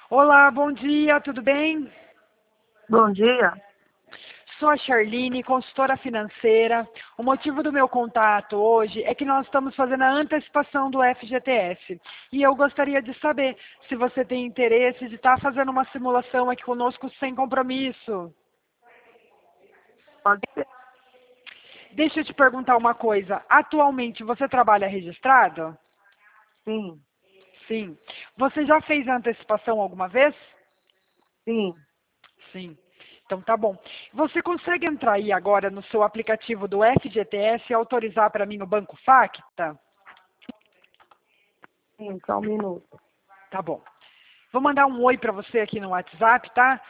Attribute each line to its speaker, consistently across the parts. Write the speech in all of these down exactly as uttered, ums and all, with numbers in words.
Speaker 1: Olá, bom dia, tudo bem?
Speaker 2: Bom dia.
Speaker 1: Sou a Charline, consultora financeira. O motivo do meu contato hoje é que nós estamos fazendo a antecipação do F G T S. E eu gostaria de saber se você tem interesse de estar fazendo uma simulação aqui conosco sem compromisso.
Speaker 2: Pode ser?
Speaker 1: Deixa eu te perguntar uma coisa. Atualmente você trabalha registrado?
Speaker 2: Sim,
Speaker 1: Sim. Você já fez a antecipação alguma vez?
Speaker 2: sim.
Speaker 1: Sim. Então tá bom. Você consegue entrar aí agora no seu aplicativo do F G T S e autorizar para mim o Banco Facta?
Speaker 2: Sim, só um minuto.
Speaker 1: Tá bom. Vou mandar um oi para você aqui no WhatsApp, tá?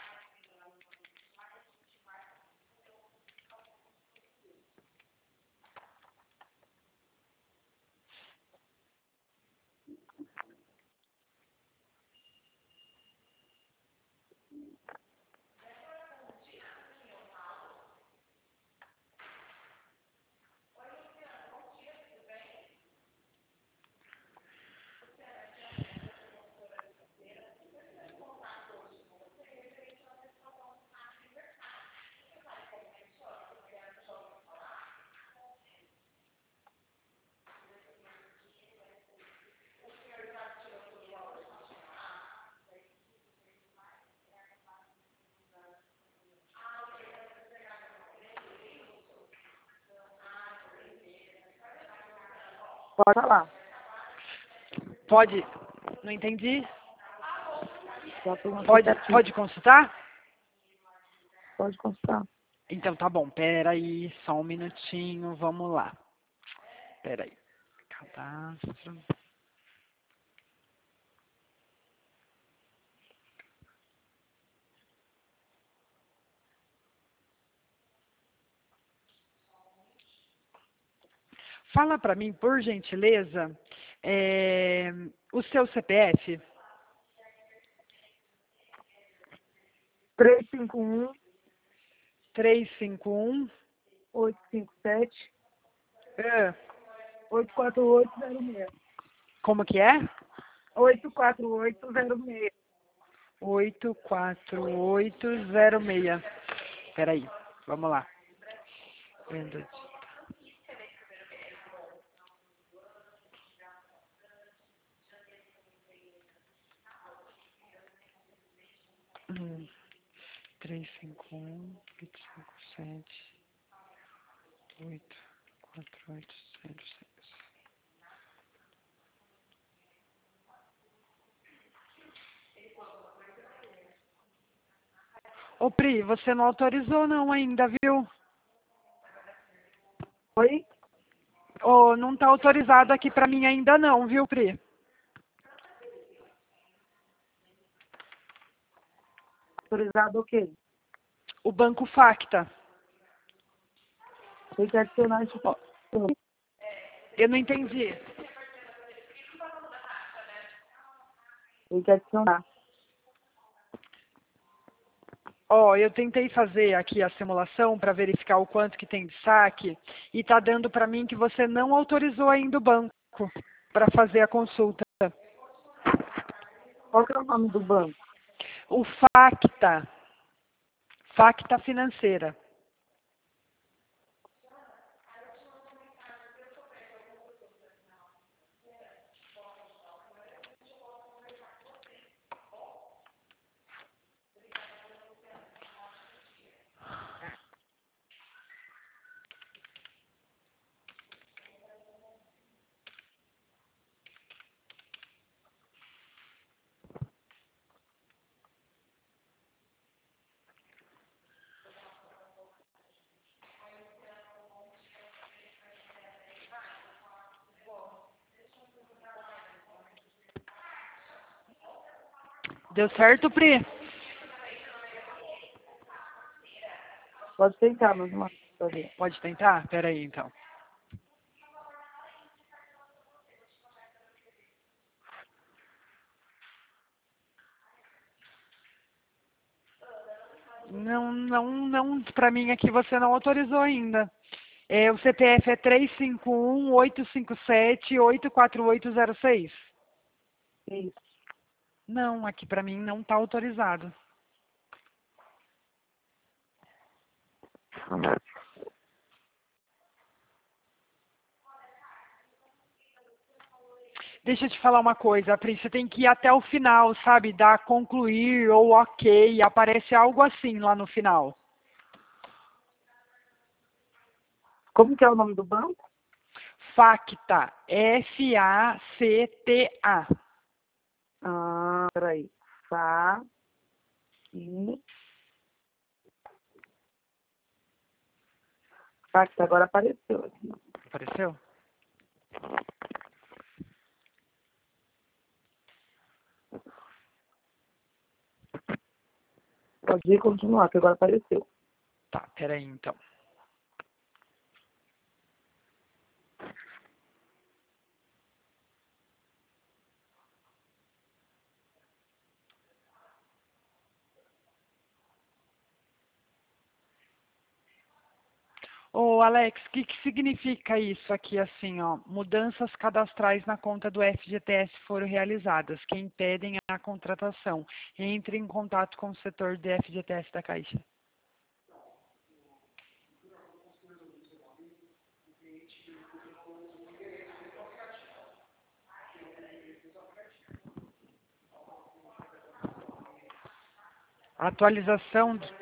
Speaker 2: Pode falar.
Speaker 1: Pode. Não entendi?
Speaker 2: Já estou no
Speaker 1: Pode,
Speaker 2: aplicativo.
Speaker 1: pode consultar?
Speaker 2: Pode consultar.
Speaker 1: Então tá bom. Pera aí, só um minutinho. Vamos lá. Pera aí. Cadastro. Fala para mim, por gentileza, é, o seu C P F.
Speaker 2: três cinco um,
Speaker 1: três cinco um.
Speaker 2: oito cinco sete,
Speaker 1: É,
Speaker 2: oito quatro oito zero seis.
Speaker 1: como que é?
Speaker 2: oito quatro oito zero seis.
Speaker 1: oito quatro oito zero seis. Peraí, vamos lá. Venda de- Hum, três cinco um, oito cinco sete, oito quatro oito zero seis. Ô Pri, você não autorizou não ainda, viu?
Speaker 2: Oi?
Speaker 1: Ô, não tá autorizado aqui pra mim ainda não, viu, Pri?
Speaker 2: Autorizado o quê?
Speaker 1: O Banco Facta.
Speaker 2: Tem que adicionar esse
Speaker 1: Ó, eu não entendi.
Speaker 2: Tem que adicionar.
Speaker 1: Ó, eu tentei fazer aqui a simulação para verificar o quanto que tem de saque e tá dando para mim que você não autorizou ainda o banco para fazer a consulta.
Speaker 2: Qual que é o nome do banco?
Speaker 1: O Facta, Facta Financeira. Deu certo, Pri?
Speaker 2: Pode tentar, mas não fazer.
Speaker 1: Pode tentar? Pera aí, então. Não, não, não, para mim aqui você não autorizou ainda. É, o C P F é três cinco um, oito cinco sete, oito quatro oito zero seis.
Speaker 2: Isso.
Speaker 1: Não, aqui para mim não está autorizado. Deixa eu te falar uma coisa, Pri, você tem que ir até o final, sabe? Dar concluir ou ok, aparece algo assim lá no final.
Speaker 2: Como que é o nome do banco?
Speaker 1: Facta, F A C T A.
Speaker 2: Ah, peraí. Fá. E. Facta, agora apareceu aqui.
Speaker 1: Apareceu?
Speaker 2: Pode ir continuar, que agora apareceu.
Speaker 1: Tá, peraí então. Ô, Alex, o que, que significa isso aqui assim, ó? Mudanças cadastrais na conta do F G T S foram realizadas, que impedem a contratação. Entre em contato com o setor de F G T S da Caixa. Atualização. de-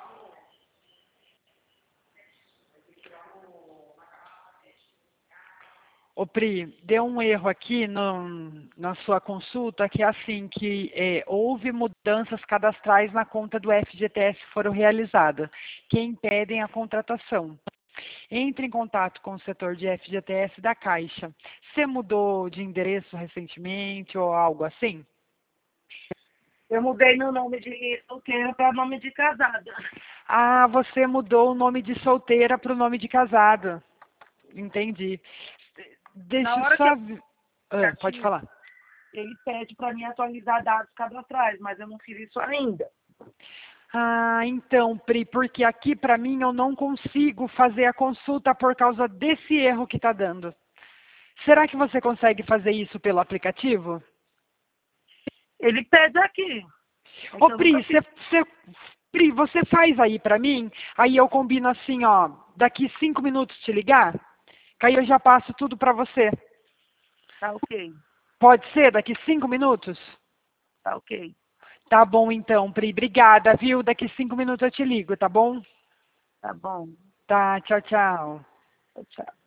Speaker 1: Ô, Pri, deu um erro aqui no, na sua consulta, que é assim, que é, houve mudanças cadastrais na conta do F G T S foram realizadas, que impedem a contratação. Entre em contato com o setor de F G T S da Caixa. Você mudou de endereço recentemente ou algo assim?
Speaker 2: Eu mudei meu nome de solteira para nome de casada.
Speaker 1: Ah, você mudou o nome de solteira para o nome de casada. Entendi. Deixa
Speaker 2: Na
Speaker 1: eu
Speaker 2: hora que
Speaker 1: só...
Speaker 2: eu
Speaker 1: vi- Ah, pode
Speaker 2: ativo,
Speaker 1: falar.
Speaker 2: ele pede para mim atualizar dados cadastrais, mas eu não fiz isso ainda.
Speaker 1: Ah, então, Pri, porque aqui para mim eu não consigo fazer a consulta por causa desse erro que está dando. Será que você consegue fazer isso pelo aplicativo?
Speaker 2: Ele pede aqui. É
Speaker 1: Ô,
Speaker 2: que eu nunca
Speaker 1: Pri,
Speaker 2: fiz.
Speaker 1: você, você, Pri, você faz aí pra mim, aí eu combino assim, ó, daqui cinco minutos te ligar, que aí eu já passo tudo pra você.
Speaker 2: Tá ok.
Speaker 1: Pode ser daqui cinco minutos?
Speaker 2: Tá ok.
Speaker 1: Tá bom então, Pri, obrigada, viu? Daqui cinco minutos eu te ligo, tá bom?
Speaker 2: Tá bom.
Speaker 1: Tá, tchau, tchau.
Speaker 2: Tchau.